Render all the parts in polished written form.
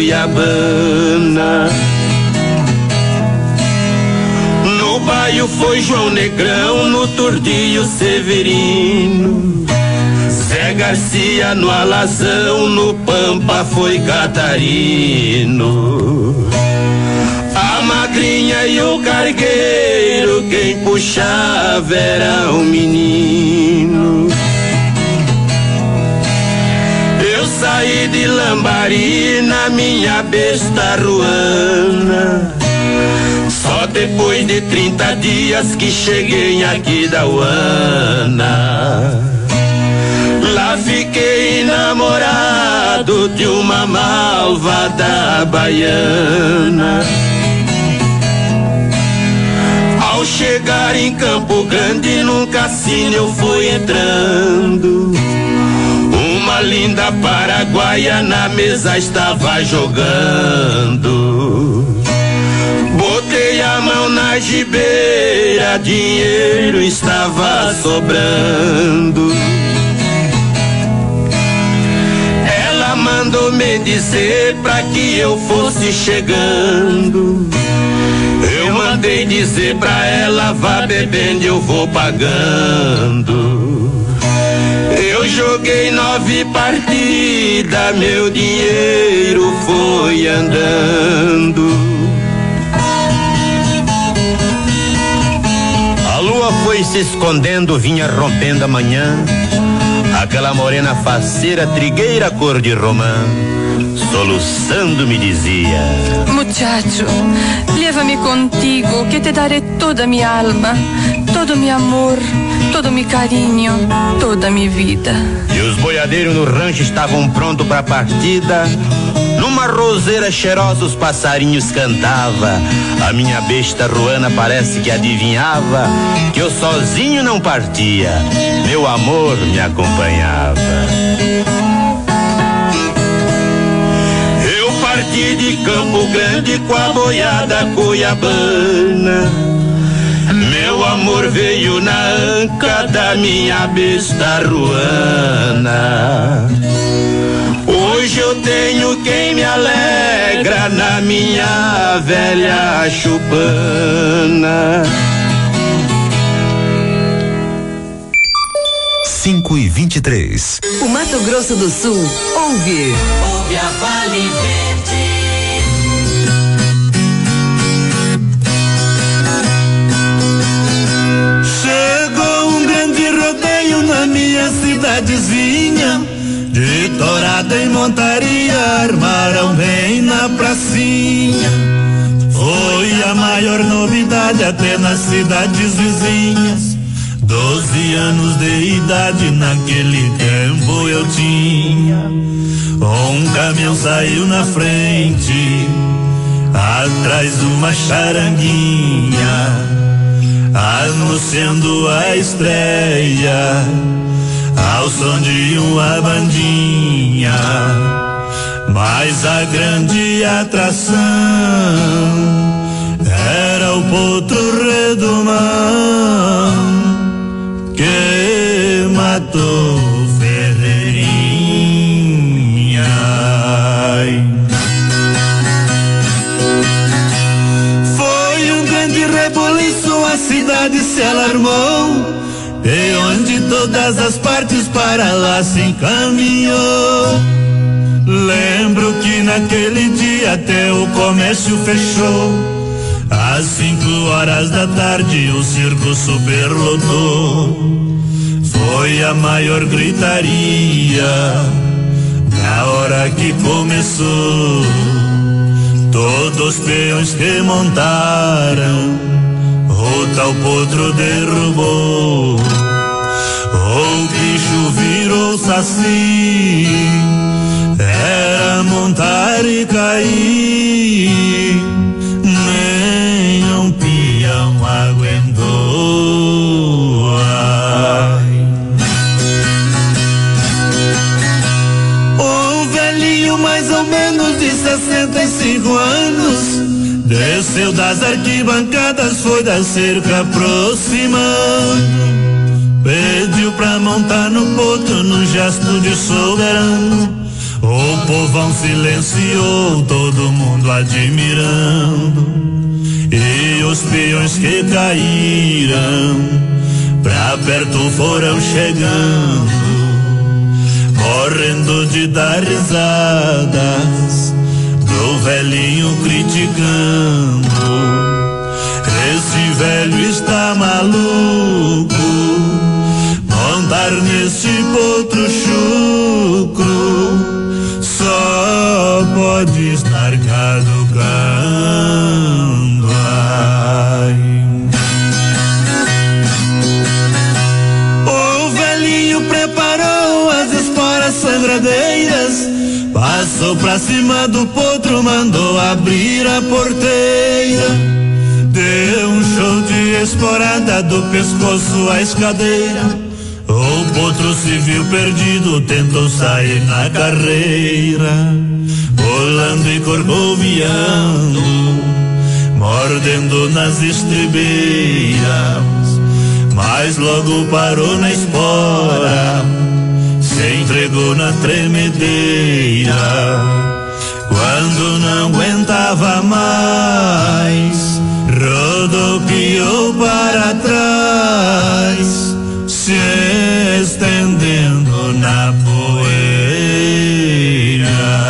Cuiabana. No baio foi João Negrão, no Tordilho Severino, Zé Garcia no Alazão, no Pampa foi Catarino. A madrinha e o cargueiro, quem puxava era o menino. Eu saí de Lambari na minha besta ruana, só depois de 30 dias que cheguei em Aquidauana. Lá fiquei namorado de uma malvada baiana. Ao chegar em Campo Grande, num cassino eu fui entrando. Uma linda paraguaia na mesa estava jogando. Botei a mão na gibeira, dinheiro estava sobrando. Ela mandou me dizer pra que eu fosse chegando. Eu mandei dizer pra ela, vá bebendo, eu vou pagando. Eu joguei 9 partidas, meu dinheiro foi andando. A lua foi se escondendo, vinha rompendo a manhã. Aquela morena faceira, trigueira cor de romã, soluçando me dizia: Muchacho, leva-me contigo, que te daré toda minha alma, todo meu amor, todo meu carinho, toda minha vida. E os boiadeiros no rancho estavam prontos para a partida. Numa roseira cheirosa os passarinhos cantava. A minha besta ruana parece que adivinhava que eu sozinho não partia, meu amor me acompanhava. Eu parti de Campo Grande com a boiada cuiabana. Meu amor veio na anca da minha besta ruana. Hoje eu tenho quem me alegra na minha velha chupana. 5h23. O Mato Grosso do Sul ouve. Ouve a Vale Verde. Chegou um grande rodeio na minha cidadezinha. De tourada e montaria armaram bem na pracinha. Foi a maior novidade até nas cidades vizinhas. 12 anos de idade naquele tempo eu tinha. Um caminhão saiu na frente, atrás uma charanguinha, anunciando a estreia ao som de uma bandinha. Mas a grande atração era o potro redomão que matou Ferreirinha. Foi um grande rebuliço, a cidade se alarmou, e onde todas as partes para lá se encaminhou. Lembro que naquele dia até o comércio fechou. Às 5 horas da tarde o circo superlotou. Foi a maior gritaria na hora que começou. Todos os peões que montaram, o tal potro derrubou. O bicho virou saci, era montar e cair, nem um peão aguentou. Ai. Um velhinho mais ou menos de 65 anos desceu das arquibancadas, foi da cerca aproximando. Pediu pra montar no potro num gesto de soberano. O povão silenciou, todo mundo admirando, e os peões que caíram pra perto foram chegando, morrendo de dar risadas do velhinho criticando. Esse velho está maluco, montar nesse potro chucro, só pode estar caducando. Ai. O velhinho preparou as esporas sangradeiras, passou pra cima do potro, mandou abrir a porteira. Deu um show de esporada do pescoço à escadeira. O potro se viu perdido, tentou sair na carreira, pulando e corcoviando, mordendo nas estribeiras, mas logo parou na espora, se entregou na tremedeira. Quando não aguentava mais, rodopiou para trás, se estendendo na poeira.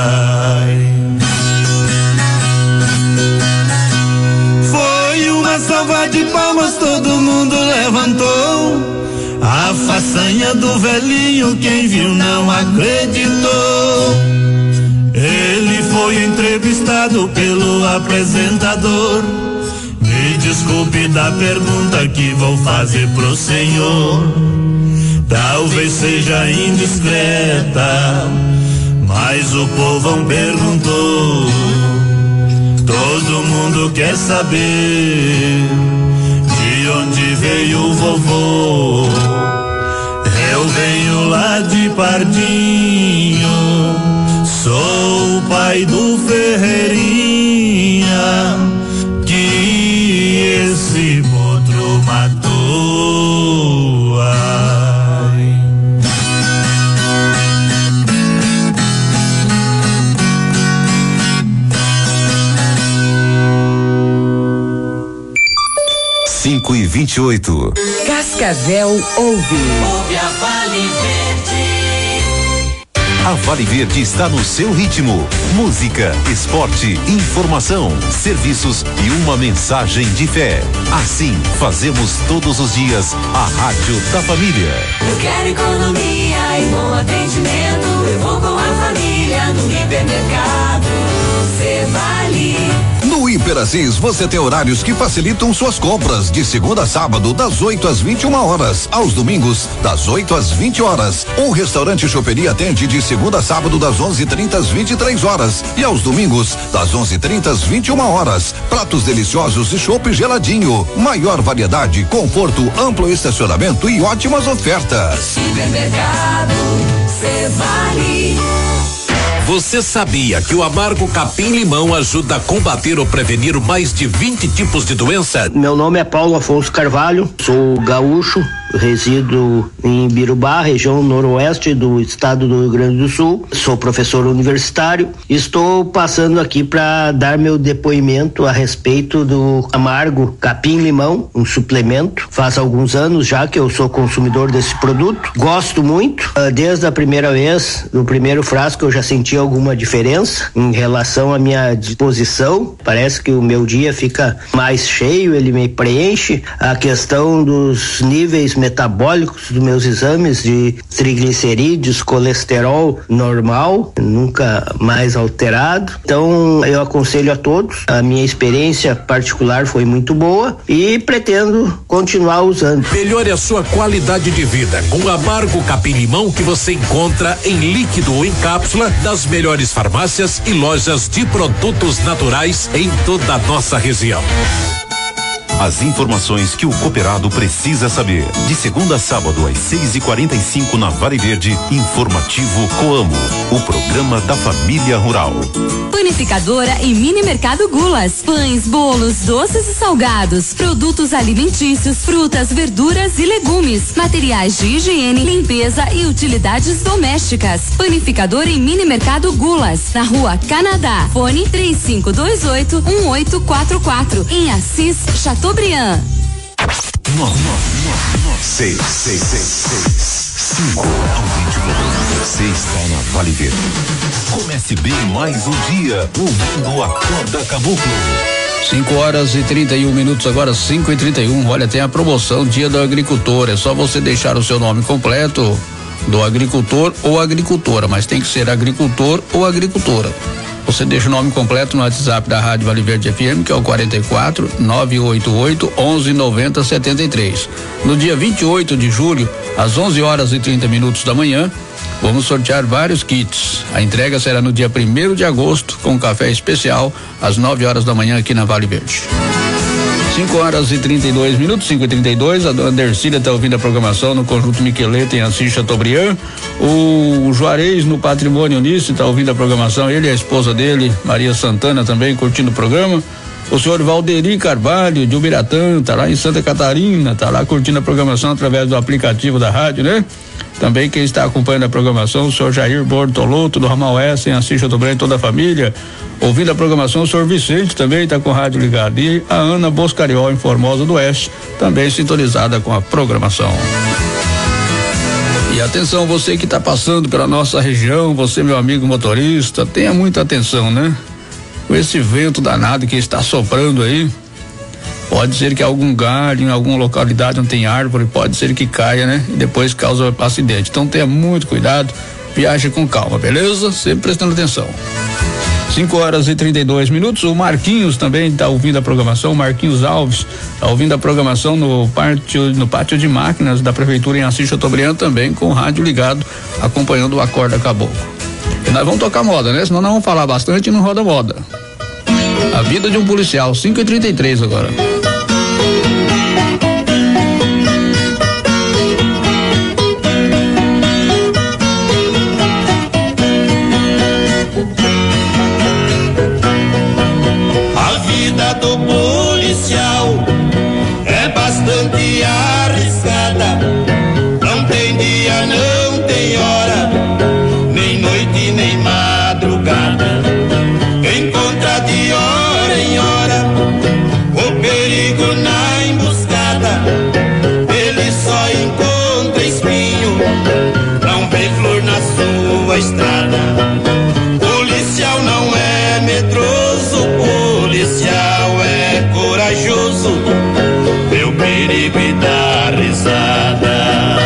Foi uma salva de palmas, todo mundo levantou. A façanha do velhinho, quem viu não acreditou. Ele foi entrevistado pelo apresentador. Me desculpe da pergunta que vou fazer pro senhor. Talvez seja indiscreta, mas o povão perguntou. Todo mundo quer saber de onde veio o vovô. Eu venho lá de Pardinho, sou o pai do Ferreirinha, que esse potro matou. Ai. Cinco e 28. Cascavel ouve. Ouve a Vale Verde. A Vale Verde está no seu ritmo. Música, esporte, informação, serviços e uma mensagem de fé. Assim, fazemos todos os dias a Rádio da Família. Eu quero economia e bom atendimento. Eu vou com a família no hipermercado. Cê Vale. No Hiperassis você tem horários que facilitam suas compras, de segunda a sábado das 8 às 21 horas, aos domingos das 8 às 20 horas. O restaurante Choperia atende de segunda a sábado das 11h30 às 23 horas e aos domingos das 11h30 às 21 horas. Pratos deliciosos e chopp geladinho, maior variedade, conforto, amplo estacionamento e ótimas ofertas. Supermercado Cê Vale. Você sabia que o amargo capim-limão ajuda a combater ou prevenir mais de 20 tipos de doença? Meu nome é Paulo Afonso Carvalho, sou gaúcho, resido em Birubá, região noroeste do estado do Rio Grande do Sul. Sou professor universitário. Estou passando aqui para dar meu depoimento a respeito do amargo capim-limão, um suplemento. Faz alguns anos já que eu sou consumidor desse produto. Gosto muito. Desde a primeira vez, no primeiro frasco, eu já senti alguma diferença em relação à minha disposição. Parece que o meu dia fica mais cheio, ele me preenche. A questão dos níveis metabólicos dos meus exames de triglicerídeos, colesterol normal, nunca mais alterado. Então eu aconselho a todos. A minha experiência particular foi muito boa e pretendo continuar usando. Melhore a sua qualidade de vida com o amargo capim-limão, que você encontra em líquido ou em cápsula das melhores farmácias e lojas de produtos naturais em toda a nossa região. As informações que o cooperado precisa saber. De segunda a sábado às 6h45 na Vale Verde, Informativo Coamo, o programa da família rural. Panificadora e mini mercado Gulas. Pães, bolos, doces e salgados, produtos alimentícios, frutas, verduras e legumes, materiais de higiene, limpeza e utilidades domésticas. Panificadora e mini mercado Gulas, na Rua Canadá. Fone 3528-1844, em Assis, Chateaubriand. 5 ao 20. Você está na Vale Verde. Comece bem mais um dia ouvindo a Acorda Caboclo. 5h31, agora 5h31. Olha, tem a promoção Dia do Agricultor. É só você deixar o seu nome completo do agricultor ou agricultora, mas tem que ser agricultor ou agricultora. Você deixa o nome completo no WhatsApp da Rádio Vale Verde FM, que é o 44 988 11 90 73. No dia 28 de julho, às 11h30 da manhã, vamos sortear vários kits. A entrega será no dia 1º de agosto, com café especial, às 9h da manhã aqui na Vale Verde. 5h32, 5h32. A dona Dercília está ouvindo a programação no Conjunto Miqueleta em Assis Chateaubriand. O Juarez no Patrimônio Unice está ouvindo a programação. Ele e a esposa dele, Maria Santana, também curtindo o programa. O senhor Valderi Carvalho de Ubiratã, tá lá em Santa Catarina, tá lá curtindo a programação através do aplicativo da rádio, né? Também quem está acompanhando a programação, o senhor Jair Bortolotto do Ramal S, em Assis Chateaubriand, toda a família. Ouvindo a programação, o senhor Vicente também está com o rádio ligado. E a Ana Boscariol, em Formosa do Oeste, também sintonizada com a programação. E atenção, você que está passando pela nossa região, você, meu amigo motorista, tenha muita atenção, né? Com esse vento danado que está soprando aí, pode ser que algum galho, em alguma localidade não tem árvore, pode ser que caia, né? E depois causa acidente. Então tenha muito cuidado, viaje com calma, beleza? Sempre prestando atenção. 5h32. O Marquinhos também está ouvindo a programação. O Marquinhos Alves está ouvindo a programação no pátio de máquinas da prefeitura em Assis Chateaubriand, também com o rádio ligado, acompanhando o Acorda Caboclo. E nós vamos tocar moda, né? Senão nós vamos falar bastante e não roda moda. A vida de um policial, 5h33 agora. A vida do policial é bastante arriscada. Não tem dia, não tem hora, nem noite, nem madrugada. Encontra de hora em hora o perigo na emboscada. Ele só encontra espinho, não vê flor na sua estrada. Policial não é medroso, policial é corajoso, vê o perigo e dá risada.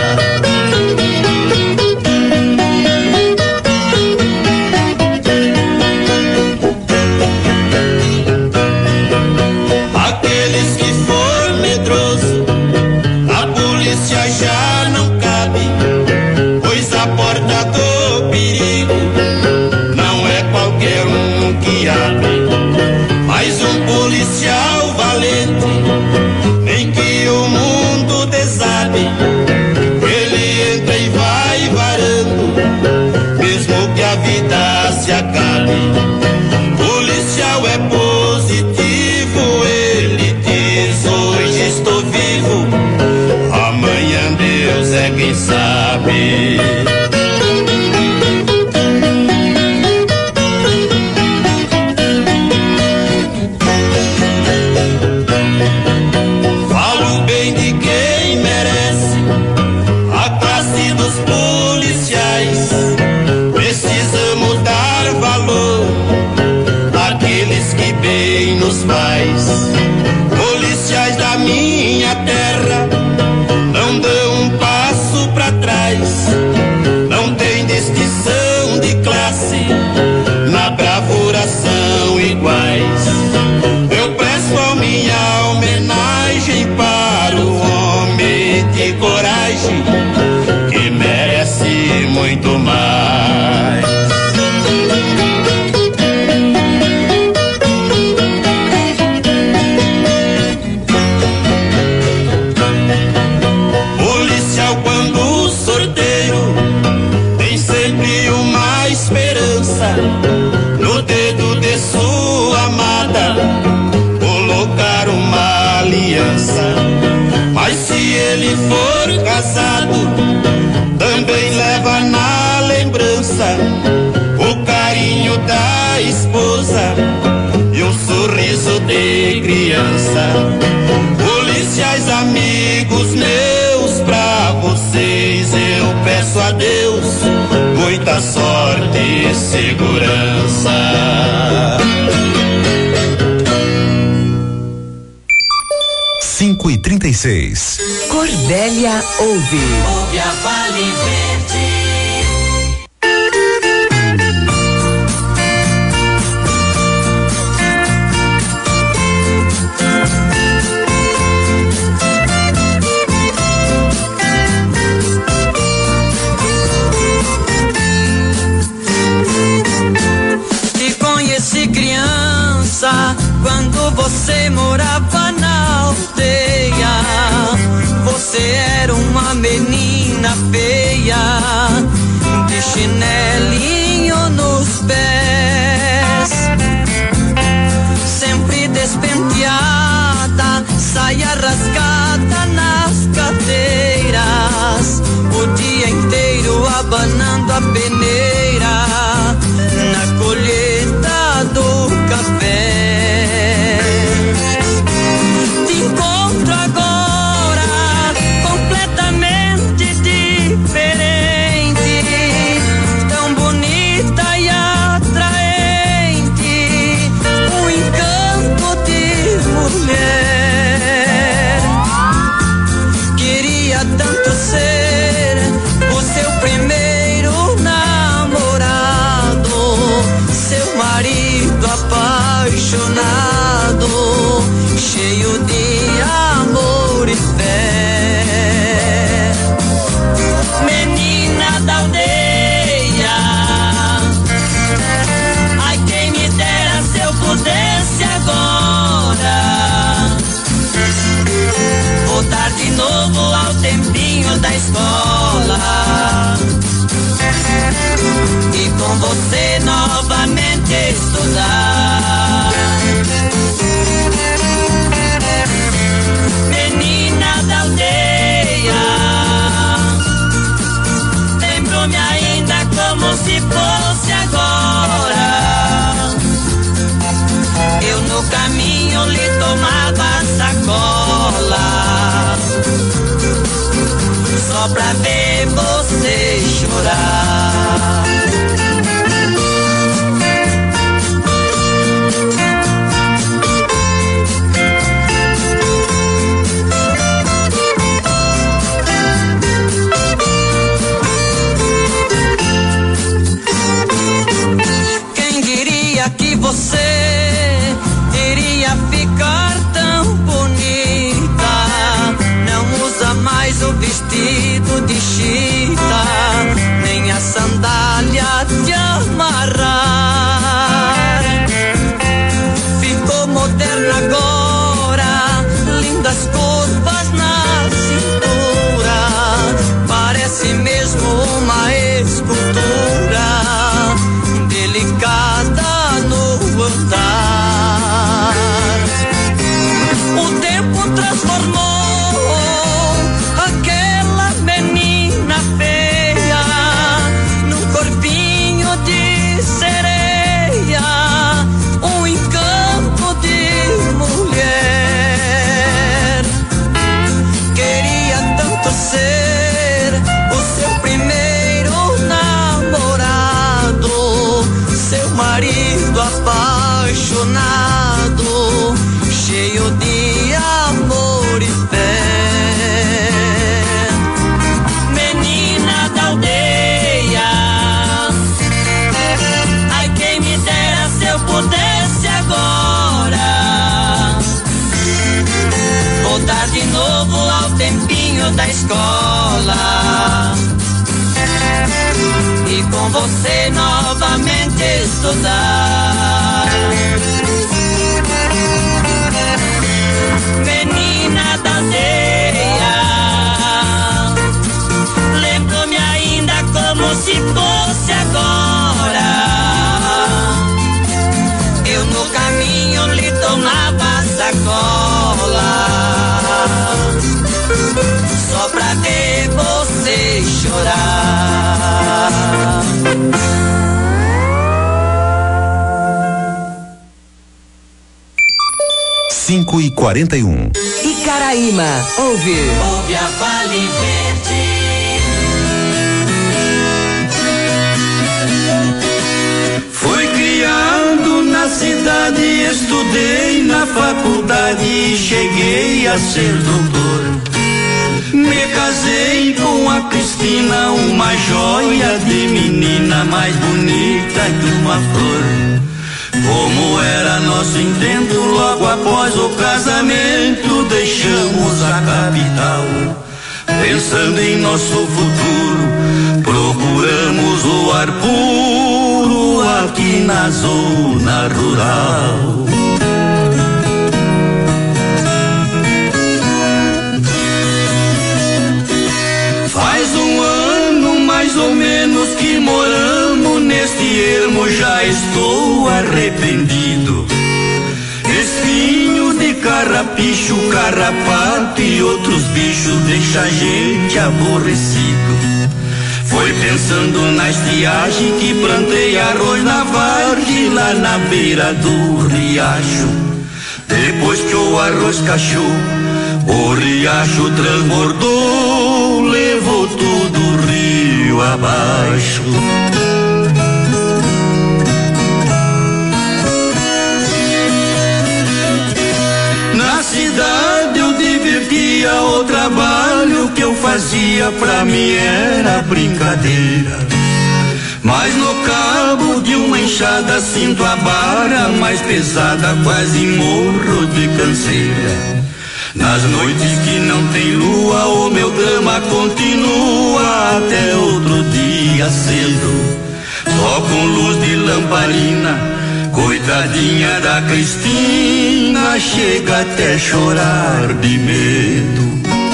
Aqueles que for medroso, a polícia já não cabe, pois a porta do perigo não é qualquer um que abre. Mas um policial valente, nem que o mundo desabe, ele entra e vai varando, mesmo que a vida se acabe. Policial é positivo, ele diz: hoje estou vivo, amanhã Deus é quem sabe. se for casado, também leva na lembrança o carinho da esposa e um sorriso de criança. Policiais amigos meus, pra vocês eu peço a Deus muita sorte e segurança. 5h36. Corbélia ouve. Ouve a Vale Verde. Te conheci criança quando você morava na aldeia. Você era uma menina feia, de chinelinho nos pés, sempre despenteada, saia rasgada nas cadeiras, o dia inteiro abanando a peneira na colheita do café. Te encontro agora completamente diferente, tão bonita e atraente, um encanto de mulher. Queria tanto ser o seu primeiro namorado, seu marido apaixonado, cheio de amor e fé. Menina da aldeia, ai quem me dera se eu pudesse agora voltar de novo ao tempinho da escola e com você novamente estudar. Menina da aldeia, lembro-me ainda como se fosse agora. Eu no caminho lhe tomava sacola, só pra ver você chorar. Quem diria que você iria ficar tão bonita? Não usa mais o vestido de chita, nem a sandália de amarrar. Ficou moderna agora, lindas curvas na cintura, parece mesmo uma escultura delicada no andar. O tempo transformou aquela menina feia num corpinho de sereia, um encanto de mulher. Queria tanto ser o seu primeiro namorado, seu marido apaixonado, cheio de amor e fé. Menina da aldeia, ai quem me dera se eu pudesse agora voltar de novo ao tempinho da escola e com você novamente estudar. Menina da aldeia, lembro-me ainda como se fosse agora. Eu no caminho lhe tomava sacola, só pra que você chorar? 5h41. Icaraíma, ouve a Vale Verde. Fui criado na cidade, estudei na faculdade e cheguei a ser doutor. Me casei com a Cristina, uma joia de menina, mais bonita que uma flor. Como era nosso intento, logo após o casamento deixamos a capital. Pensando em nosso futuro, procuramos o ar puro aqui na zona rural. Faz um ano mais ou menos que moramos neste ermo, já estou arrependido. Espinhos de carrapicho, carrapato e outros bichos deixa a gente aborrecido. Foi pensando na estiagem que plantei arroz na vargem lá na beira do riacho. Depois que o arroz cachou, o riacho transbordou, levou tudo o rio abaixo. Na cidade eu divertia, o trabalho que eu fazia pra mim era brincadeira. Mas no cabo de uma enxada sinto a vara mais pesada, quase morro de canseira. Nas noites que não tem lua, o meu drama continua até outro dia cedo. Só com luz de lamparina, coitadinha da Cristina, chega até chorar de medo.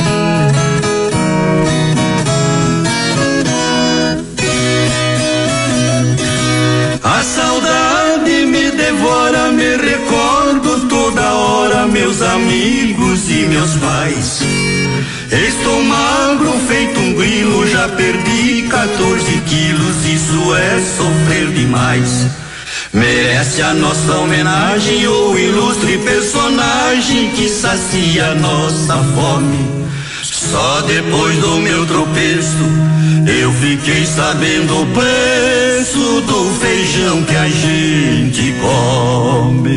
A saudade me devora, me recordo toda hora meus amigos e meus pais. Estou magro, feito um grilo, já perdi 14 quilos, isso é sofrer demais. Merece a nossa homenagem o ilustre personagem que sacia nossa fome. Só depois do meu tropeço eu fiquei sabendo o preço do feijão que a gente come.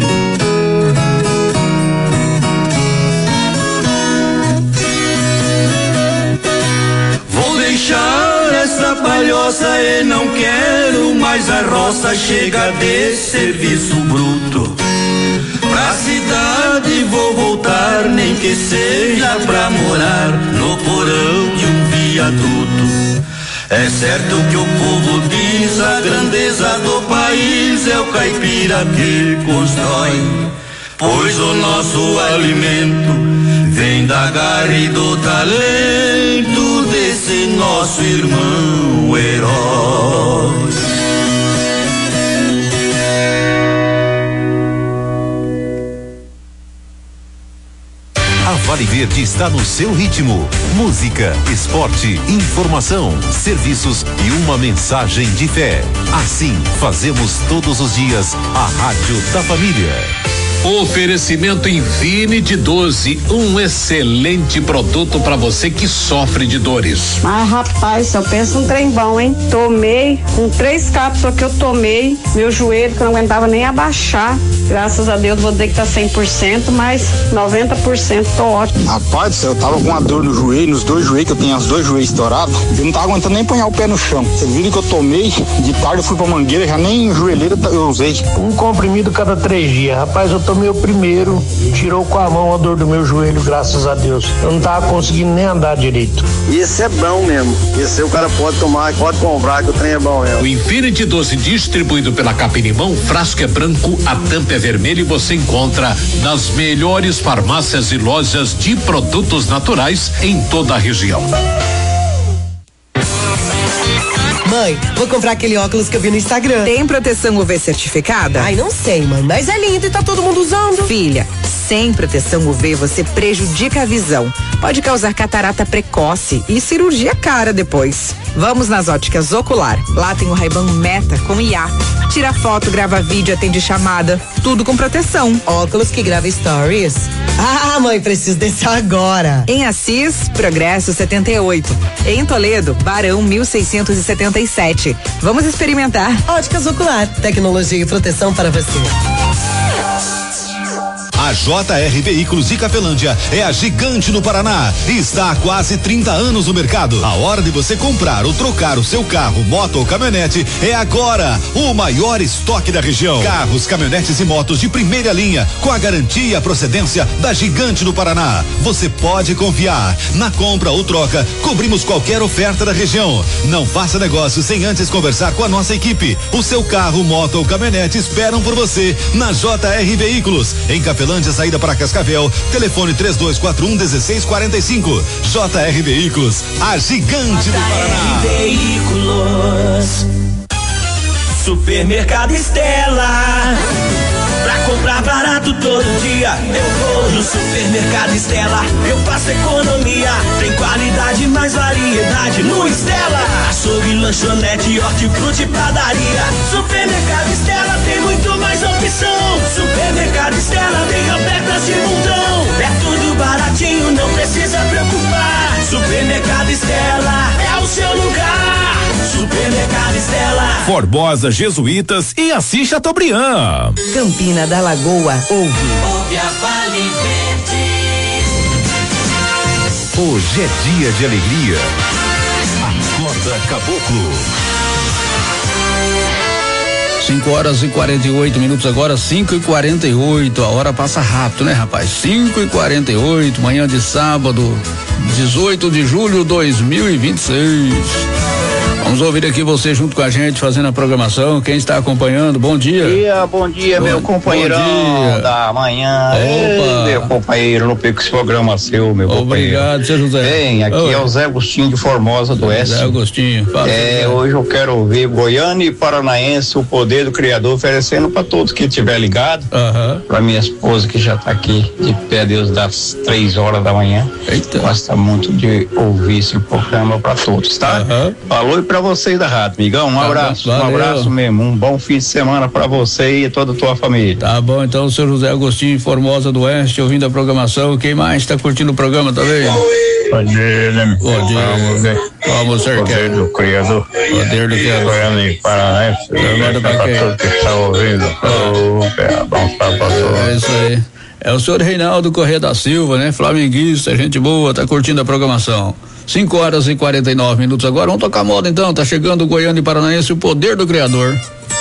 Vou deixar essa palhoça e não quero mais a roça, chega de serviço bruto. Pra cidade vou voltar, nem que seja pra morar no porão de um viaduto. É certo que o povo diz a grandeza do país é o caipira que constrói, pois o nosso alimento vem da garra e do talento desse nosso irmão herói. A Vale Verde está no seu ritmo. Música, esporte, informação, serviços e uma mensagem de fé. Assim, fazemos todos os dias a Rádio da Família. Oferecimento Infinity 12, um excelente produto para você que sofre de dores. Mas rapaz, só pensa um trem bom, hein? Tomei, com 3 cápsulas que eu tomei, meu joelho que eu não aguentava nem abaixar. Graças a Deus vou dizer que tá 100%, mas 90% tô ótimo. Rapaz do céu, eu tava com uma dor no joelho, nos 2 joelhos, que eu tenho os 2 joelhos estourados. Eu não tava aguentando nem apanhar o pé no chão. Você viu que eu tomei, de tarde eu fui pra mangueira, já nem joelheira eu usei. Um comprimido cada 3 dias. Rapaz, eu tomei o primeiro, tirou com a mão a dor do meu joelho, graças a Deus. Eu não tava conseguindo nem andar direito. Esse é bom mesmo. Esse aí o cara pode tomar, pode comprar, que o trem é bom mesmo. O Infinity 12 distribuído pela Capinimão, frasco é branco, a tampa é vermelha e você encontra nas melhores farmácias e lojas de produtos naturais em toda a região. Mãe, vou comprar aquele óculos que eu vi no Instagram. Tem proteção UV certificada? Ai, não sei, mãe, mas é lindo e tá todo mundo usando. Filha, sem proteção UV você prejudica a visão. pode causar catarata precoce e cirurgia cara depois. Vamos nas Óticas Ocular. Lá tem o Ray-Ban Meta com IA. Tira foto, grava vídeo, atende chamada. Tudo com proteção. Óculos que grava stories. Ah, mãe, preciso desse agora. Em Assis, Progresso 78. Em Toledo, Barão 1677. Vamos experimentar. Óticas Ocular. Tecnologia e proteção para você. A JR Veículos de Cafelândia é a gigante no Paraná e está há quase 30 anos no mercado. A hora de você comprar ou trocar o seu carro, moto ou caminhonete é agora. O maior estoque da região. Carros, caminhonetes e motos de primeira linha com a garantia e a procedência da gigante no Paraná. Você pode confiar. Na compra ou troca, cobrimos qualquer oferta da região. Não faça negócio sem antes conversar com a nossa equipe. O seu carro, moto ou caminhonete esperam por você na JR Veículos. Em Cafelândia, saída para Cascavel, telefone 3241-1645. JR Veículos, a gigante do Paraná. Veículos, Supermercado Estela. Pra comprar barato todo dia, eu vou no Supermercado Estela. Eu faço economia, tem qualidade, mais variedade no Estela. Açougue, lanchonete, hortifruti e padaria. Supermercado Estela tem muito mais opção. Supermercado Estela tem ofertas de montão. É tudo baratinho, não precisa preocupar. Supermercado Estela é o seu lugar. Supermercado Estela. Formosa, Jesuítas e Assis Chateaubriand. Campina da Lagoa, ouve a Vale Verde. Hoje é dia de alegria. Acorda, Caboclo. 5h48 agora, 5h48. A hora passa rápido, né, rapaz? 5h48, manhã de sábado, 18 de julho de 2026. Vamos ouvir aqui você junto com a gente fazendo a programação. Quem está acompanhando, bom dia. Bom dia, meu companheirão da manhã. Opa. Meu companheiro, no pico esse programa seu, meu companheiro. Obrigado, seu José. Bem, aqui é o Zé Agostinho de Formosa do Oeste. Zé Agostinho. Fala, hoje eu quero ouvir Goiânia e Paranaense, o poder do Criador, oferecendo para todos que estiver ligado. Para minha esposa que já está aqui de pé, Deus, das 3h da manhã. Eita. Gosta muito de ouvir esse programa para todos, tá? Falou e para vocês da rádio, amigão, um abraço, valeu. Um abraço mesmo, um bom fim de semana para você e toda a tua família. Tá bom, então o seu José Agostinho, Formosa do Oeste, ouvindo a programação. Quem mais está curtindo o programa também? Bom dia, né? Bom dia. Vamos, senhor. Poder do Criador. Poder do Criador. Goiânia e Paranaense. Para todos que estão ouvindo. É isso aí. É o senhor Reinaldo Corrêa da Silva, né? Flamenguista, gente boa, tá curtindo a programação. 5h49 agora. Vamos tocar moda então. Tá chegando o Goiânia e Paranaense, o poder do Criador.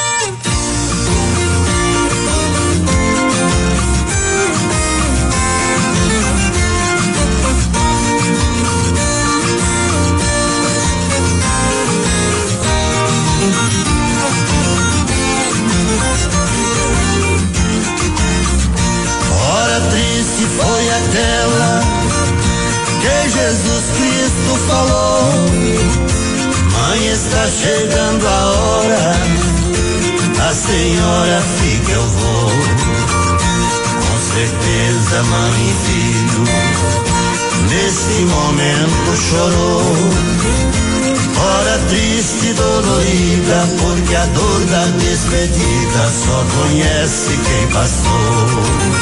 Hora triste foi aquela que Jesus Cristo falou: mãe, está chegando a hora, a senhora fica, eu vou. Com certeza, mãe e filho, nesse momento chorou. Hora triste e dolorida, porque a dor da despedida só conhece quem passou.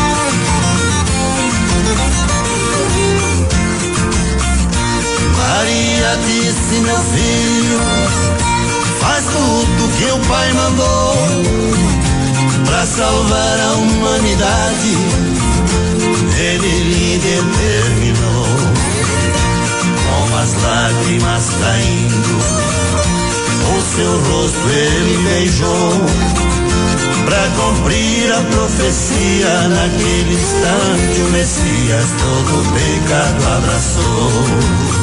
Maria disse: meu filho, faz tudo que o pai mandou pra salvar a humanidade. Ele lhe determinou, com as lágrimas caindo, o seu rosto ele beijou, pra cumprir a profecia. Naquele instante o Messias todo o pecado abraçou.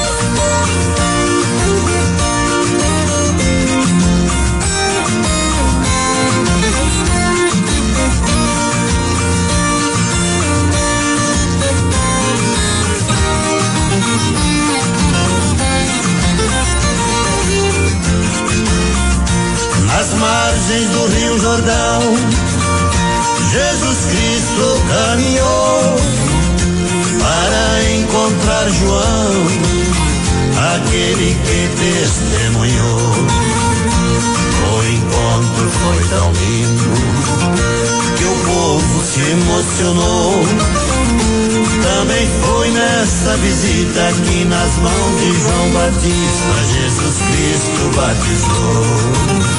Nas margens do Rio Jordão, Jesus Cristo caminhou para encontrar João, aquele que testemunhou. O encontro foi tão lindo que o povo se emocionou. Também foi nessa visita que nas mãos de João Batista Jesus Cristo batizou.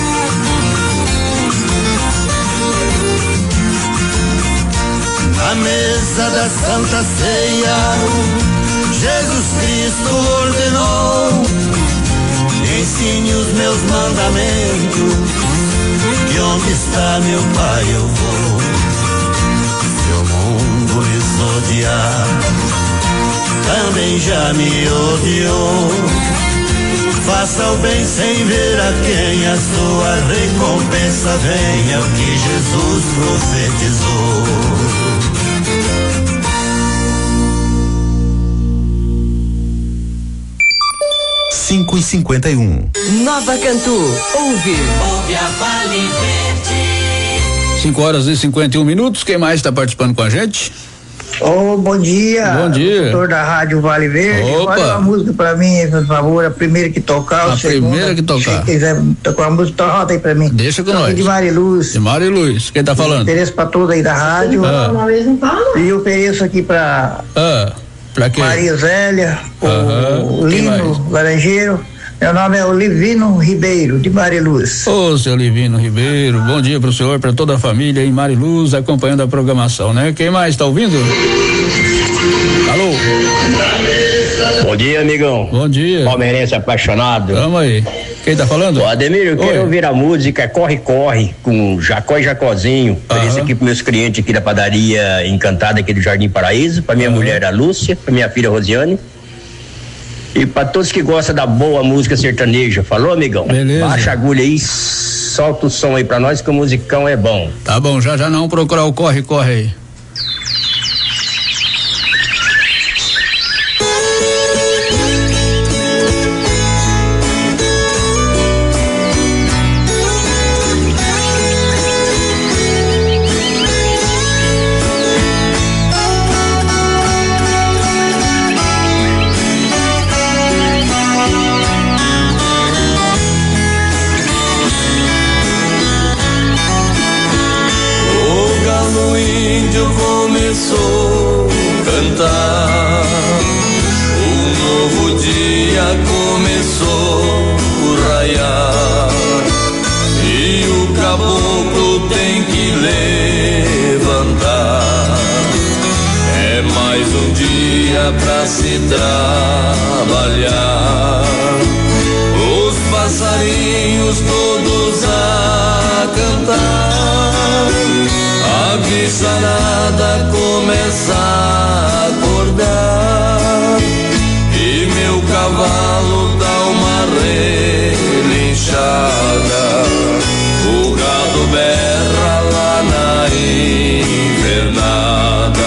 Na mesa da Santa Ceia, Jesus Cristo ordenou: ensine os meus mandamentos, que onde está meu Pai eu vou. Se o mundo lhes odiar, também já me odiou. Faça o bem sem ver a quem, a sua recompensa venha, o que Jesus profetizou. 5h51. Nova Cantu, ouve a Vale Verde. 5h51. Quem mais está participando com a gente? Bom dia. Bom dia. Doutor da Rádio Vale Verde. Opa. Olha uma música pra mim, por favor. A primeira que tocar. A primeira que tocar. Se quiser tocar uma música, roda aí pra mim. Deixa com nós. De Mariluz. De Mariluz. Quem tá falando? Ofereço pra todos aí da rádio. E eu ofereço aqui pra. Pra quem? Maria Zélia, o Lino Laranjeiro. Meu nome é Olivino Ribeiro, de Mariluz. Ô, seu Olivino Ribeiro, bom dia pro senhor, pra toda a família em Mariluz, acompanhando a programação, né? Quem mais tá ouvindo? Alô? Bom dia, amigão. Bom dia. Palmeirense apaixonado. Vamos aí. Quem tá falando? Ô, Ademir, eu quero ouvir a música Corre, Corre, com Jacó e Jacozinho. Isso aqui pros meus clientes aqui da padaria Encantada, aqui do Jardim Paraíso, pra minha mulher, a Lúcia, pra minha filha, Rosiane. E pra todos que gostam da boa música sertaneja. Falou, amigão? Beleza. Baixa a agulha aí, solta o som aí pra nós, que o musicão é bom. Tá bom, já não procurar o Corre, Corre aí. Começou a cantar, um novo dia começou a raiar, e o caboclo tem que levantar. É mais um dia pra se trabalhar, os passarinhos todos a cantar, a bicharada começa a acordar, e meu cavalo dá uma relinchada, o gado berra lá na invernada.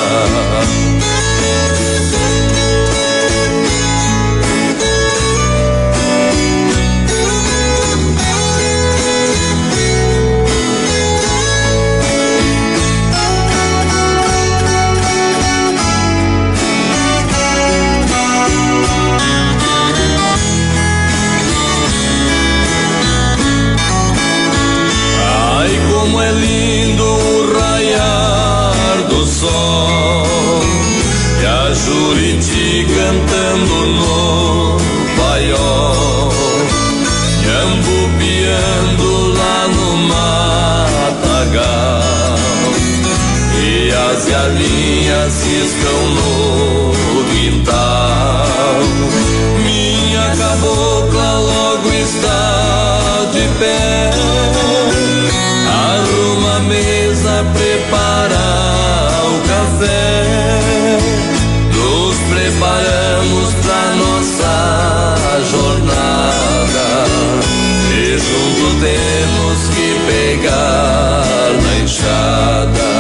Como é lindo o raiar do sol, e a Juriti cantando no paiol, ambupiando lá no matagal, e as galinhas ciscam no quintal. Minha cabocla logo está de pé, arruma a mesa, prepara o café, nos preparamos pra nossa jornada, e junto temos que pegar na enxada.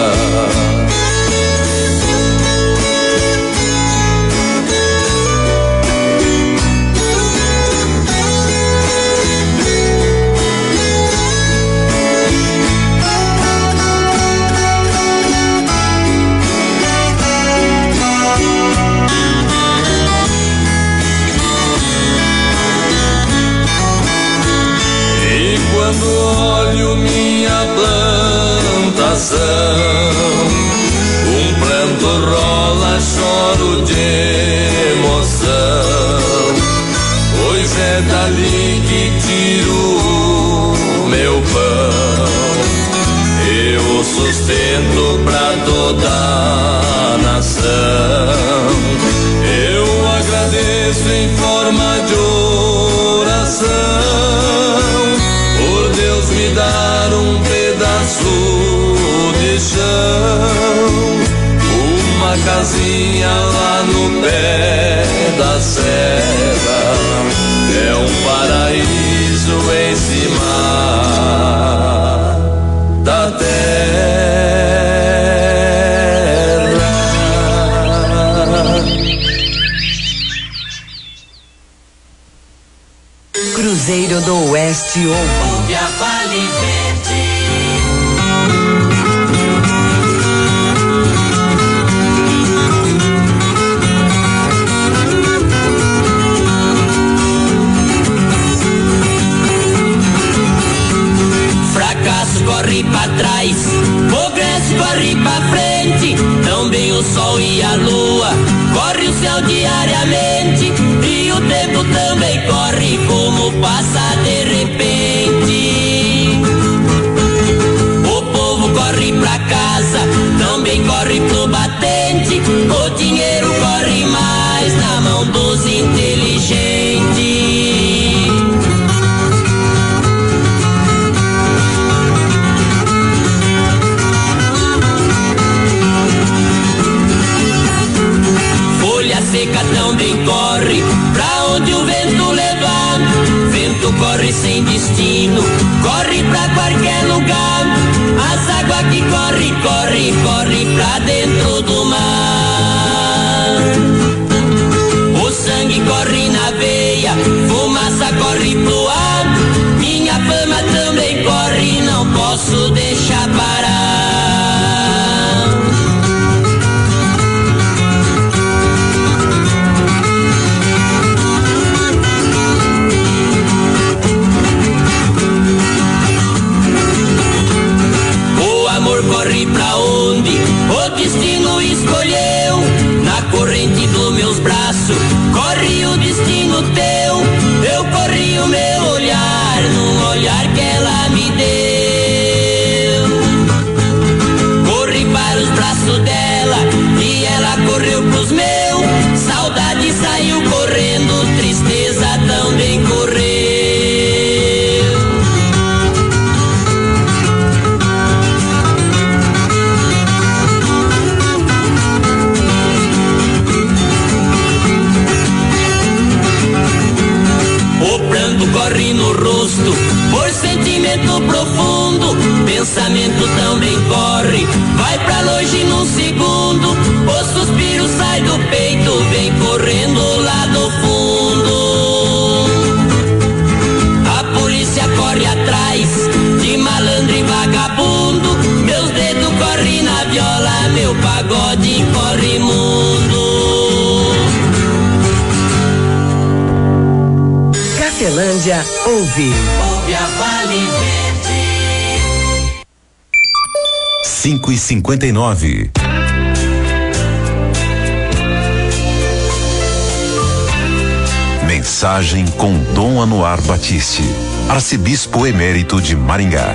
choro de emoção, pois é dali que tiro meu pão. Eu sustento pra toda a nação. Eu agradeço em forma de oração, por Deus me dar um pedaço de chão, uma casinha lá no pé da serra, é um paraíso em cima da terra. Cruzeiro do Oeste ouve a Vale Verde. Fracasso corre pra trás, progresso corre pra frente, também o sol e a lua corre o céu diariamente, e o tempo também corre como passa de repente. O povo corre pra casa, também corre pro batente, o dinheiro corre mais na mão dos inteligentes. Seca também corre pra onde o vento levar. Vento corre sem destino, corre pra qualquer lugar. As águas que corre, corre, corre pra dentro do mar. O sangue corre na veia, fumaça corre pro ar. Minha fama também corre, não posso deixar parar. Corre pra onde o destino escolheu, na corrente dos meus braços, corre o destino teu. Eu corri o meu olhar, num olhar que ela me deu. Corri para os braços dela e ela correu pros meus. Saudade saiu correndo, tristeza também correu. Corre no rosto, por sentimento profundo, pensamento também corre, vai pra longe num segundo, o suspiro sai do peito, vem correndo lá do fundo. A polícia corre atrás de malandro e vagabundo, meus dedos correm na viola, meu pagode corre mundo. Cafelândia ouve. Ouve a Vale Verde. 5:59. Mensagem com Dom Anuar Batiste, arcebispo emérito de Maringá.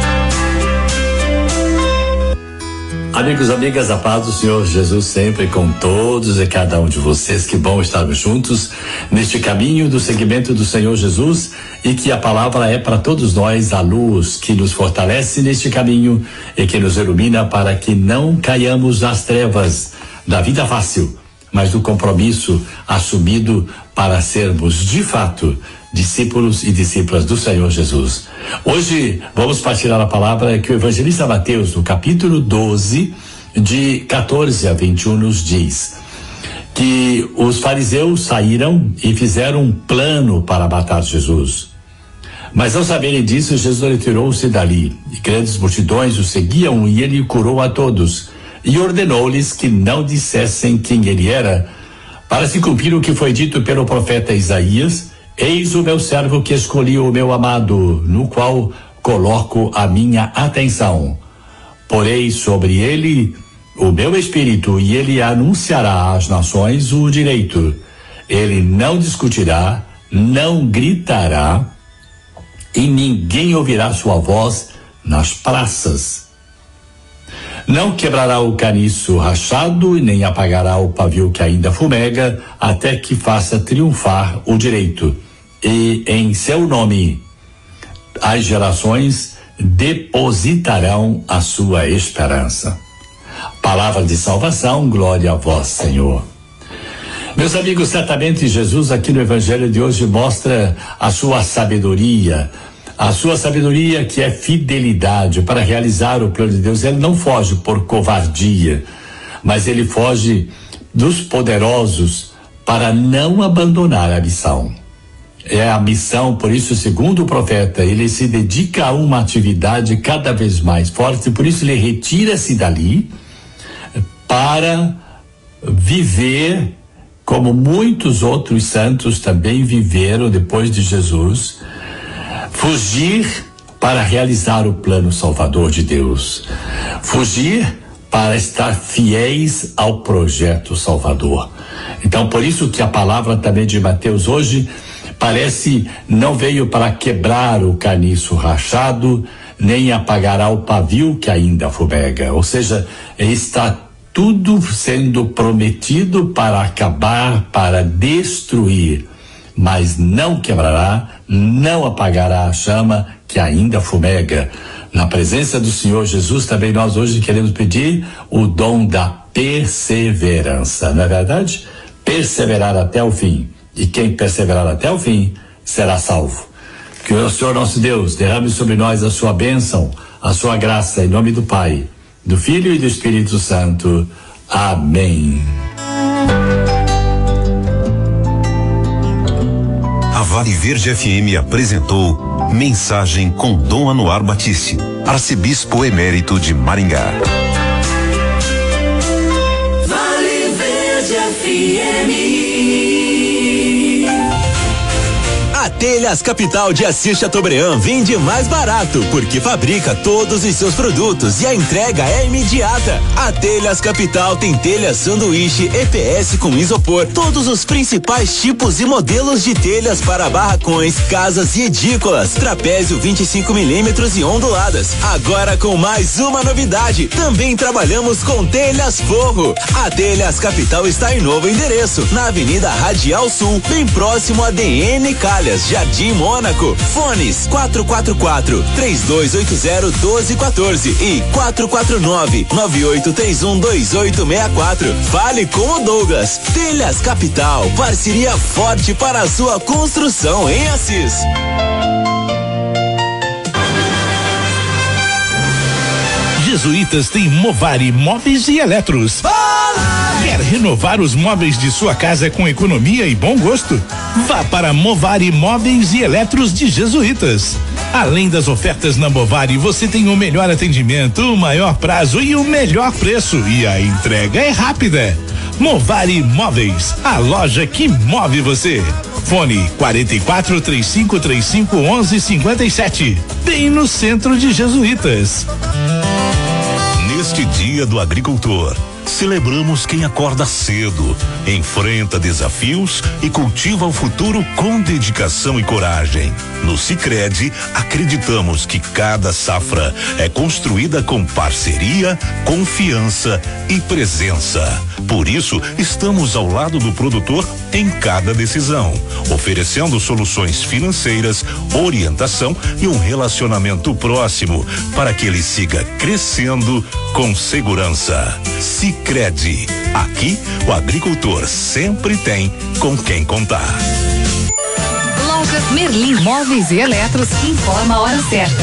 Amigos, amigas, a paz do Senhor Jesus sempre com todos e cada um de vocês. Que bom estarmos juntos neste caminho do seguimento do Senhor Jesus, e que a palavra é para todos nós a luz que nos fortalece neste caminho e que nos ilumina para que não caiamos nas trevas da vida fácil, mas do compromisso assumido para sermos de fato discípulos e discípulas do Senhor Jesus. Hoje vamos partilhar a palavra que o evangelista Mateus, no capítulo 12, de 14 a 21, nos diz que os fariseus saíram e fizeram um plano para matar Jesus. Mas ao saberem disso, Jesus retirou-se dali, e grandes multidões o seguiam, e ele curou a todos, e ordenou-lhes que não dissessem quem ele era, para se cumprir o que foi dito pelo profeta Isaías: eis o meu servo que escolhi, o meu amado, no qual coloco a minha atenção. Porei sobre ele o meu espírito, e ele anunciará às nações o direito. Ele não discutirá, não gritará, e ninguém ouvirá sua voz nas praças. Não quebrará o caniço rachado, e nem apagará o pavio que ainda fumega, até que faça triunfar o direito. E em seu nome as gerações depositarão a sua esperança. Palavra de salvação, glória a vós, Senhor. Meus amigos, certamente Jesus aqui no Evangelho de hoje mostra a sua sabedoria que é fidelidade para realizar o plano de Deus. Ele não foge por covardia, mas ele foge dos poderosos para não abandonar a missão. É a missão, por isso, segundo o profeta, ele se dedica a uma atividade cada vez mais forte, por isso ele retira-se dali para viver como muitos outros santos também viveram depois de Jesus, fugir para realizar o plano salvador de Deus, fugir para estar fiéis ao projeto salvador. Então, por isso que a palavra também de Mateus hoje parece não veio para quebrar o caniço rachado, nem apagará o pavio que ainda fumega. Ou seja, está tudo sendo prometido para acabar, para destruir, mas não quebrará, não apagará a chama que ainda fumega. Na presença do Senhor Jesus também nós hoje queremos pedir o dom da perseverança, não é verdade? Perseverar até o fim. E quem perseverar até o fim será salvo. Que o Senhor nosso Deus derrame sobre nós a sua bênção, a sua graça, em nome do Pai, do Filho e do Espírito Santo. Amém. A Vale Verde FM apresentou Mensagem com Dom Anuar Batiste, arcebispo emérito de Maringá. Vale Verde FM. A Telhas Capital de Assis Chateaubriand vende mais barato, porque fabrica todos os seus produtos e a entrega é imediata. A Telhas Capital tem telhas sanduíche EPS com isopor, todos os principais tipos e modelos de telhas para barracões, casas e edículas, trapézio 25mm e onduladas. Agora com mais uma novidade, também trabalhamos com telhas forro. A Telhas Capital está em novo endereço, na Avenida Radial Sul, bem próximo a DN Calhas, Jardim Mônaco. Fones 444-3280-1214 e 449-9831-2864. Fale com o Douglas. Telhas Capital, parceria forte para a sua construção em Assis. Jesuítas tem Movari Móveis e Eletros. Quer renovar os móveis de sua casa com economia e bom gosto? Vá para Movari Móveis e Eletros de Jesuítas. Além das ofertas na Movari, você tem o melhor atendimento, o maior prazo e o melhor preço. E a entrega é rápida. Movari Móveis, a loja que move você. Fone 44-3535-1157. Bem no centro de Jesuítas. Neste Dia do Agricultor, celebramos quem acorda cedo, enfrenta desafios e cultiva o futuro com dedicação e coragem. No Sicredi, acreditamos que cada safra é construída com parceria, confiança e presença. Por isso, estamos ao lado do produtor em cada decisão, oferecendo soluções financeiras, orientação e um relacionamento próximo para que ele siga crescendo com segurança. Sicredi, aqui o agricultor sempre tem com quem contar. Lojas Merlin Móveis e Eletros informa a hora certa.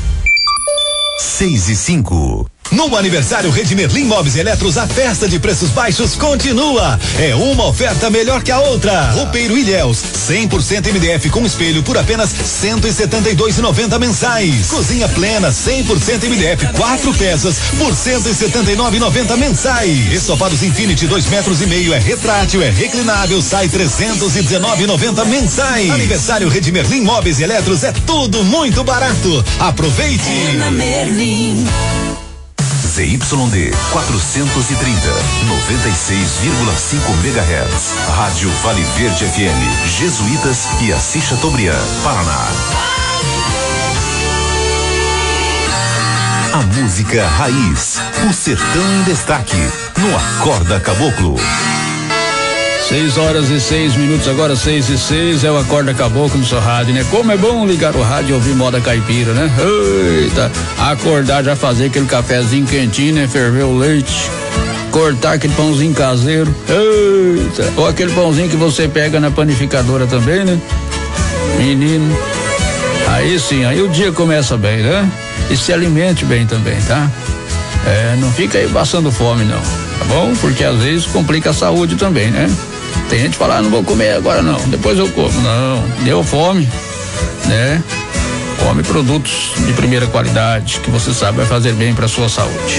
6:05. No aniversário Rede Merlin Móveis e Eletros, a festa de preços baixos continua. É uma oferta melhor que a outra. Roupeiro Ilhéus, 100% MDF com espelho por apenas R$172,90 mensais. Cozinha plena, 100% MDF, 4 peças por R$179,90 mensais. Estofados Infinity 2,5 metros, é retrátil, é reclinável, sai R$319,90 mensais. Aniversário Rede Merlin Móveis e Eletros é tudo muito barato. Aproveite. É na Merlin. ZYD 430, 96,5 MHz. Rádio Vale Verde FM, Jesuítas e Assis Chateaubriand, Paraná. A música raiz, o sertão em destaque, no Acorda Caboclo. 6h06, agora 6:06, é o Acorda Caboclo no seu rádio, né? Como é bom ligar o rádio e ouvir moda caipira, né? Eita, acordar, já fazer aquele cafezinho quentinho, né? Ferver o leite, cortar aquele pãozinho caseiro, eita, ou aquele pãozinho que você pega na panificadora também, né? Menino, aí sim, aí o dia começa bem, né? E se alimente bem também, tá? Não fica aí passando fome não, tá bom? Porque às vezes complica a saúde também, né? Tem gente que fala, não vou comer agora não, depois eu como. Não, deu fome, né? Come produtos de primeira qualidade, que você sabe vai fazer bem pra sua saúde.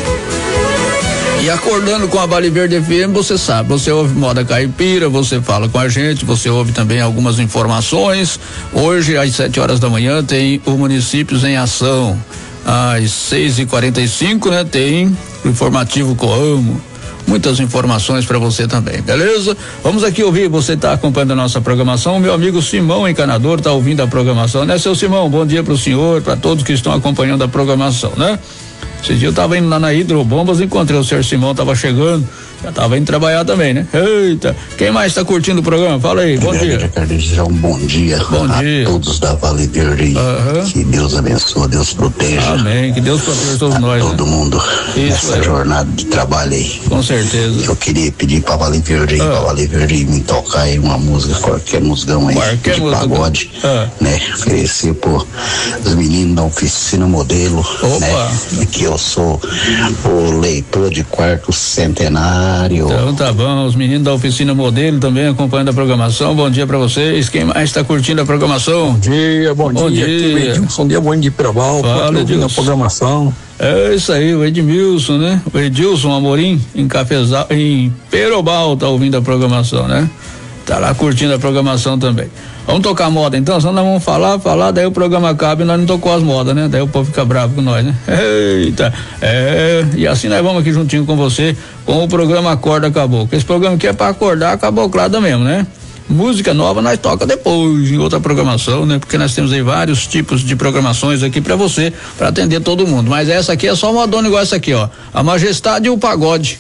E acordando com a Vale Verde FM, você sabe, você ouve moda caipira, você fala com a gente, você ouve também algumas informações. Hoje, às 7h da manhã, tem o Municípios em Ação. Às 6h45, né? Tem o informativo Coamo. Muitas informações para você também, beleza? Vamos aqui ouvir, você tá acompanhando a nossa programação, o meu amigo Simão Encanador tá ouvindo a programação, né, seu Simão? Bom dia pro senhor, para todos que estão acompanhando a programação, né? Esse dia eu tava indo lá na Hidrobombas, encontrei o senhor Simão, tava chegando, já tava indo trabalhar também, né? Eita, quem mais tá curtindo o programa? Fala aí, bom dia. Quero desejar um bom dia a todos da Vale Verde. Que Deus abençoe, Deus proteja. Amém, que Deus proteja todos nós. Todo mundo nessa jornada de trabalho aí. Com certeza. Eu queria pedir pra Vale Verde, pra Vale Verde me tocar aí uma música, qualquer musicão aí, de pagode, né? Oferecer por os meninos da oficina modelo, né? Que eu sou o leitor de quarto centenário. Então tá bom, os meninos da oficina modelo também acompanhando a programação. Bom dia pra vocês. Quem mais tá curtindo a programação? Bom dia. Edilson de Abuão de Pirobal, ouvindo a programação. É isso aí, o Edmilson, né? O Edilson Amorim em Perobal tá ouvindo a programação, né? Tá lá curtindo a programação também. Vamos tocar moda então, senão nós vamos falar, daí o programa acaba e nós não tocou as modas, né? Daí o povo fica bravo com nós, né? Eita, e assim nós vamos aqui juntinho com você, com o programa Acorda Caboclo. Esse programa aqui é pra acordar a caboclada mesmo, né? Música nova nós toca depois, em outra programação, né? Porque nós temos aí vários tipos de programações aqui pra você, pra atender todo mundo. Mas essa aqui é só modona igual essa aqui, ó. A Majestade e o Pagode.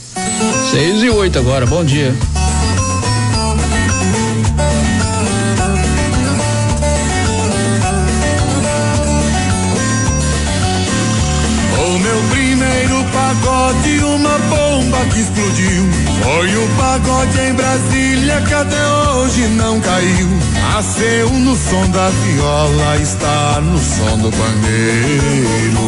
6:08 agora, bom dia. Pagode, uma bomba que explodiu. Foi o pagode em Brasília que até hoje não caiu. Nasceu no som da viola, está no som do pandeiro.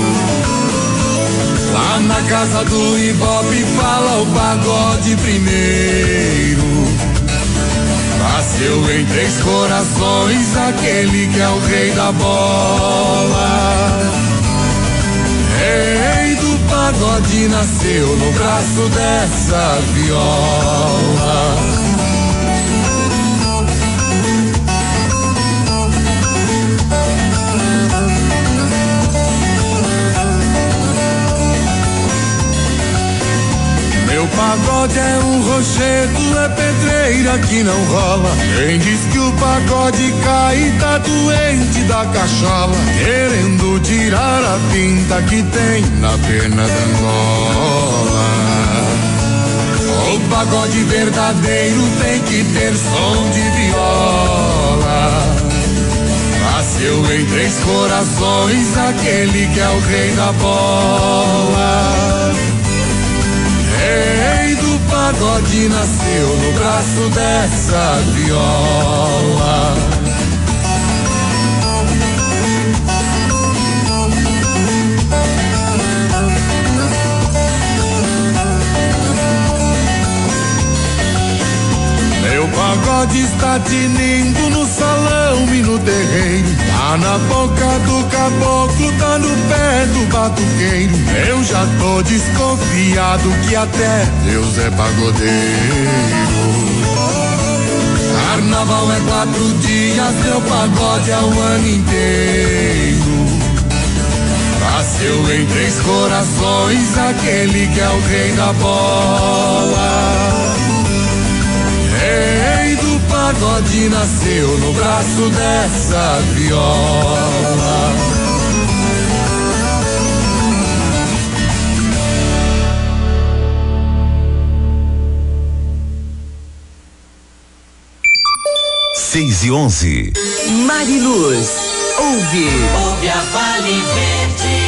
Lá na casa do Ibope fala o pagode primeiro. Nasceu em Três Corações, aquele que é o rei da bola. Rei do pagode nasceu no braço dessa viola. Meu pagode é um rochedo, é pedreira que não rola. Quem diz que o pagode cai tá doente da cachola, querendo tirar a tinta que tem na pena da Angola. O pagode verdadeiro tem que ter som de viola. Nasceu em Três Corações, aquele que é o rei da bola. Rei do pagode nasceu no braço dessa viola. Meu pagode está tinindo no salão e no terreiro. Tá na boca do caboclo, tá no pé do batuqueiro. Eu já tô desconfiado que até Deus é pagodeiro. Carnaval é 4 dias, meu pagode é o ano inteiro. Nasceu em Três Corações, aquele que é o rei da bola. Rei do pagode nasceu no braço dessa viola. 6:11. Mariluz, ouve a Vale Verde.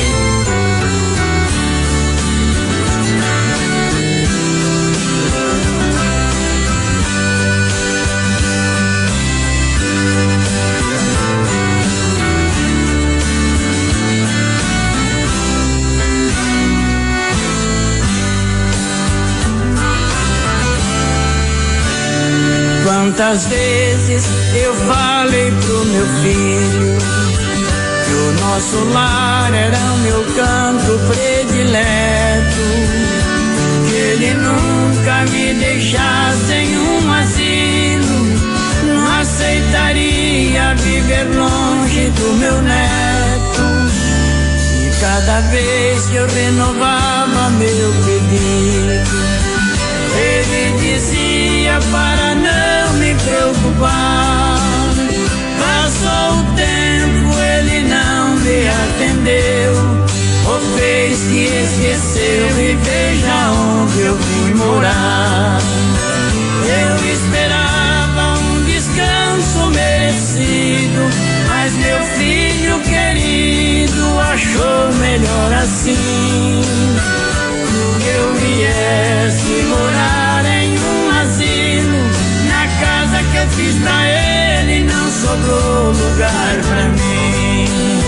Quantas vezes eu falei pro meu filho que o nosso lar era o meu canto predileto, que ele nunca me deixasse em um asilo, não aceitaria viver longe do meu neto. E cada vez que eu renovava meu pedido, ele dizia para não me preocupar. Passou o tempo, ele não me atendeu, ou fez que esqueceu, e veja onde eu fui morar. Eu esperava um descanso merecido, mas meu filho querido achou melhor assim. Eu viesse morar em um asilo, na casa que eu fiz pra ele não sobrou lugar pra mim.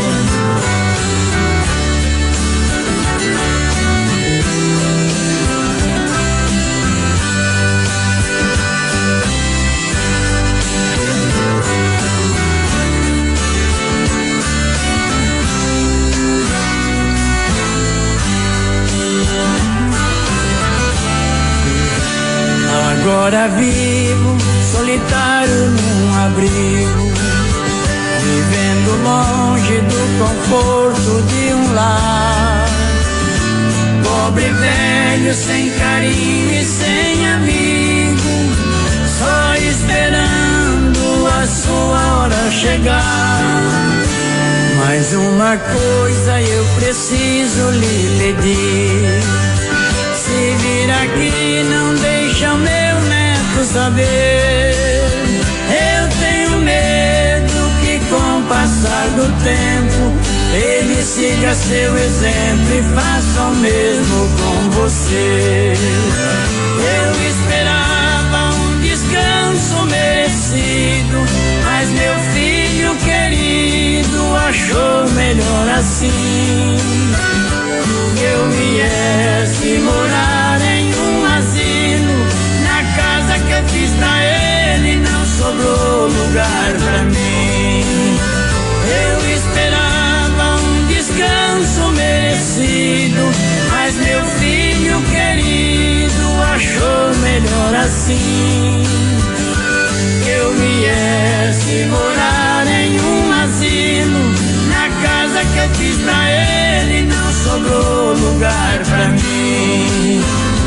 Agora vivo solitário num abrigo, vivendo longe do conforto de um lar. Pobre velho sem carinho e sem amigo, só esperando a sua hora chegar. Mas uma coisa eu preciso lhe pedir: se vir aqui não deixa o meu neto saber. Eu tenho medo que com o passar do tempo ele siga seu exemplo e faça o mesmo com você. Eu esperava um descanso merecido, mas meu filho querido achou melhor assim. Eu viesse morar em um asilo, na casa que eu fiz pra ele não sobrou lugar pra mim. Eu esperava um descanso merecido, mas meu filho querido achou melhor assim. Eu viesse morar em um asilo, na casa que eu fiz pra ele não sobrou lugar pra mim.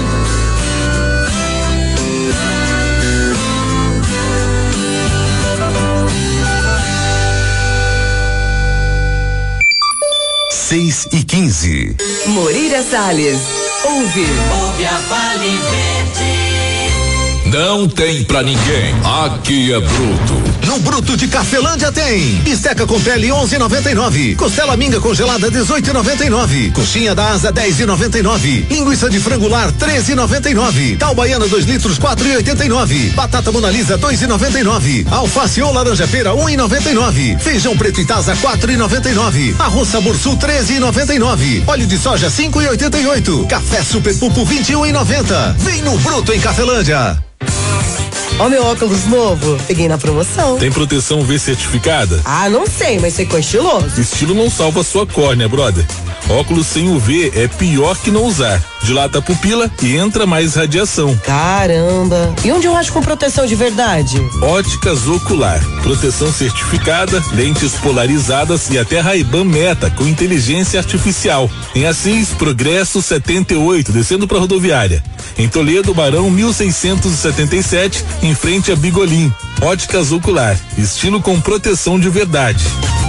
Seis e 15. Moreira Salles, ouve a Vale Verde. Não tem pra ninguém, aqui é bruto. No Bruto de Cafelândia tem bisteca com pele 11,99, costela minga congelada 18,99, coxinha da asa 10,99, linguiça de frangular 13,99, tal baiana 2 litros 4,89, batata Monalisa 2,99, alface ou laranja pera 1,99, feijão preto e taza 4,99, arroz sabor sul 13,99, óleo de soja 5,88, café super pupo 21,90. Vem no Bruto em Cafelândia. Ó, meu óculos novo, peguei na promoção. Tem proteção UV certificada? Ah, não sei, mas ficou estiloso. Estilo não salva sua córnea, brother. Óculos sem UV é pior que não usar. Dilata a pupila e entra mais radiação. Caramba! E onde eu acho com proteção de verdade? Óticas Ocular. Proteção certificada, lentes polarizadas e até Ray-Ban Meta com inteligência artificial. Em Assis, Progresso 78, descendo para rodoviária. Em Toledo, Barão 1677, em frente a Bigolim. Óticas Ocular. Estilo com proteção de verdade.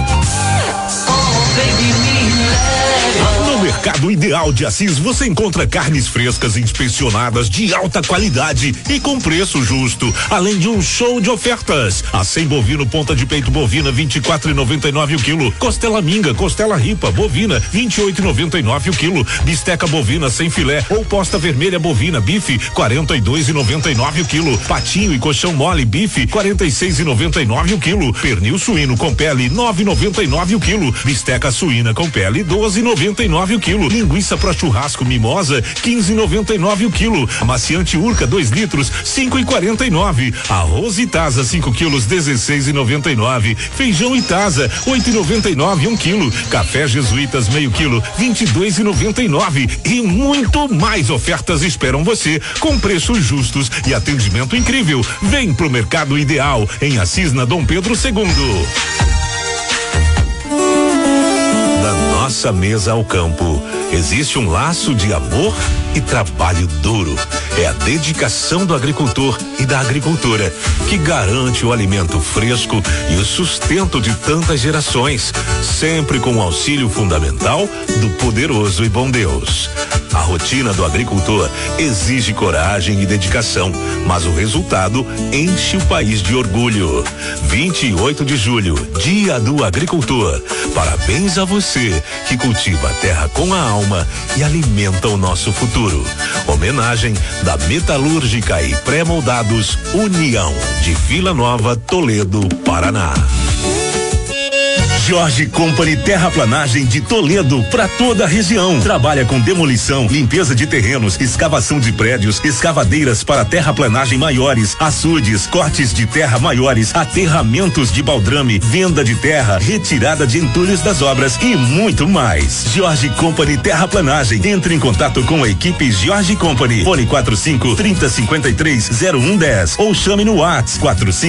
No Mercado Ideal de Assis você encontra carnes frescas inspecionadas de alta qualidade e com preço justo, além de um show de ofertas. Acém bovino ponta de peito bovina 24,99 o quilo, costela minga, costela ripa bovina 28,99 o quilo, bisteca bovina sem filé ou posta vermelha bovina bife 42,99 o quilo, patinho e colchão mole bife 46,99 o quilo, pernil suíno com pele 9,99 o quilo, bisteca suína com pele 12,99 o quilo, linguiça para churrasco mimosa 15,99 o quilo, amaciante Urca 2 litros 5,49, arroz Itaza 5 quilos 16,99, feijão Itaza 8,99 1 quilo, café Jesuítas meio quilo 22,99 e muito mais ofertas esperam você com preços justos e atendimento incrível. Vem pro Mercado Ideal em Assis, na Dom Pedro II. Nossa mesa ao campo existe um laço de amor e trabalho duro. É a dedicação do agricultor e da agricultura que garante o alimento fresco e o sustento de tantas gerações, sempre com o auxílio fundamental do poderoso e bom Deus. A rotina do agricultor exige coragem e dedicação, mas o resultado enche o país de orgulho. 28 de julho, Dia do Agricultor. Parabéns a você que cultiva a terra com a alma e alimenta o nosso futuro. Homenagem da Metalúrgica e Pré-Moldados União de Vila Nova, Toledo, Paraná. Jorge Company Terraplanagem de Toledo para toda a região. Trabalha com demolição, limpeza de terrenos, escavação de prédios, escavadeiras para terraplanagem maiores, açudes, cortes de terra maiores, aterramentos de baldrame, venda de terra, retirada de entulhos das obras e muito mais. Jorge Company Terraplanagem. Entre em contato com a equipe Jorge Company. Fone 45-3053-0110 ou chame no WhatsApp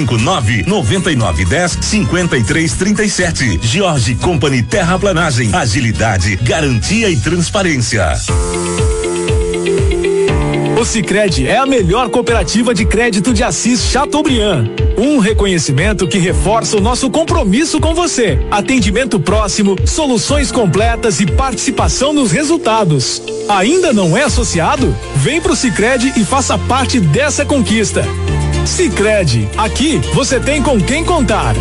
459-9910-5337. Jorge Company Terraplanagem, agilidade, garantia e transparência. O Sicredi é a melhor cooperativa de crédito de Assis Chateaubriand. Um reconhecimento que reforça o nosso compromisso com você. Atendimento próximo, soluções completas e participação nos resultados. Ainda não é associado? Vem pro Sicredi e faça parte dessa conquista. Sicredi, aqui você tem com quem contar.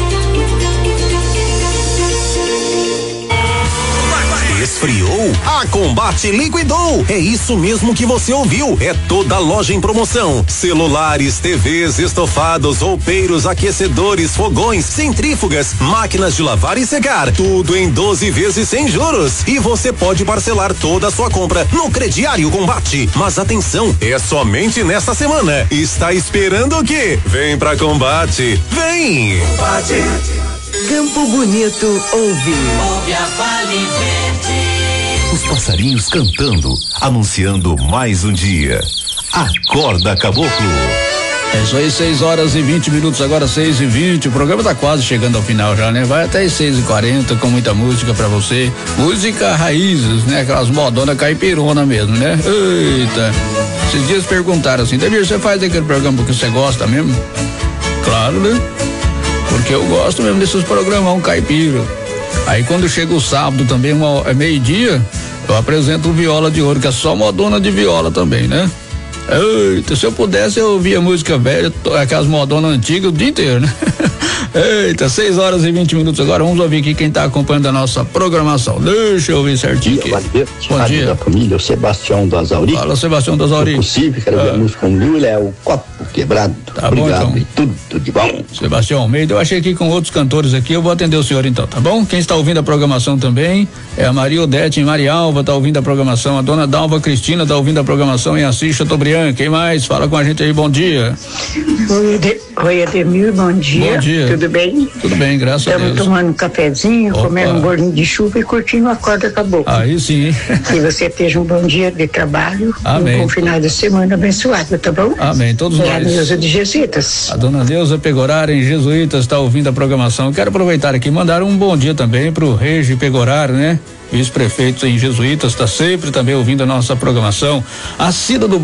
Esfriou? A Combate liquidou. É isso mesmo que você ouviu. É toda loja em promoção. Celulares, TVs, estofados, roupeiros, aquecedores, fogões, centrífugas, máquinas de lavar e secar. Tudo em 12 vezes sem juros. E você pode parcelar toda a sua compra no Crediário Combate. Mas atenção, é somente nesta semana. Está esperando o quê? Vem pra Combate. Vem! Combate. Campo Bonito ouve. Ouve a Vale Verde. Os passarinhos cantando, anunciando mais um dia. Acorda, Caboclo. É isso aí, 6h20, agora 6h20. O programa tá quase chegando ao final já, né? Vai até as 6h40 com muita música pra você. Música raízes, né? Aquelas modonas caipirona mesmo, né? Eita. Esses dias perguntaram assim: Demir, você faz aquele programa porque você gosta mesmo? Claro, né? Porque eu gosto mesmo desses programão caipira. Aí quando chega o sábado também, meio-dia, eu apresento o Viola de Ouro, que é só modona de viola também, né? Eita, se eu pudesse eu ouvia música velha, aquelas modonas antigas o dia inteiro, né? Eita, 6h20 agora, vamos ouvir aqui quem tá acompanhando a nossa programação. Deixa eu ouvir certinho aqui. Bom dia. Da família, o Sebastião do Azauri. Fala, Sebastião do Azauri. Se possível, quero ver a música com o Léo, Copo Quebrado. Tá obrigado, bom, então. E tudo de bom. Sebastião Almeida, eu achei aqui com outros cantores aqui, eu vou atender o senhor então, tá bom? Quem está ouvindo a programação também é a Maria Odete em Marialva, tá ouvindo a programação, a dona Dalva Cristina tá ouvindo a programação em Assis Chateaubriand. Quem mais? Fala com a gente aí, bom dia. Oi, Ademir, bom dia. Bom dia. Tudo bem? Tudo bem, graças a Deus. Estamos tomando um cafezinho, comendo um bolinho de chuva e curtindo a corda com a boca. Aí sim. Que você esteja um bom dia de trabalho. Amém. Um bom final de semana abençoado, tá bom? Amém, todos nós. A Neuza de Jesuítas. A dona Neuza Pegoraro em Jesuítas está ouvindo a programação. Quero aproveitar aqui e mandar um bom dia também pro Regi Pegoraro, né? Vice-prefeito em Jesuítas, está sempre também ouvindo a nossa programação. A Cida do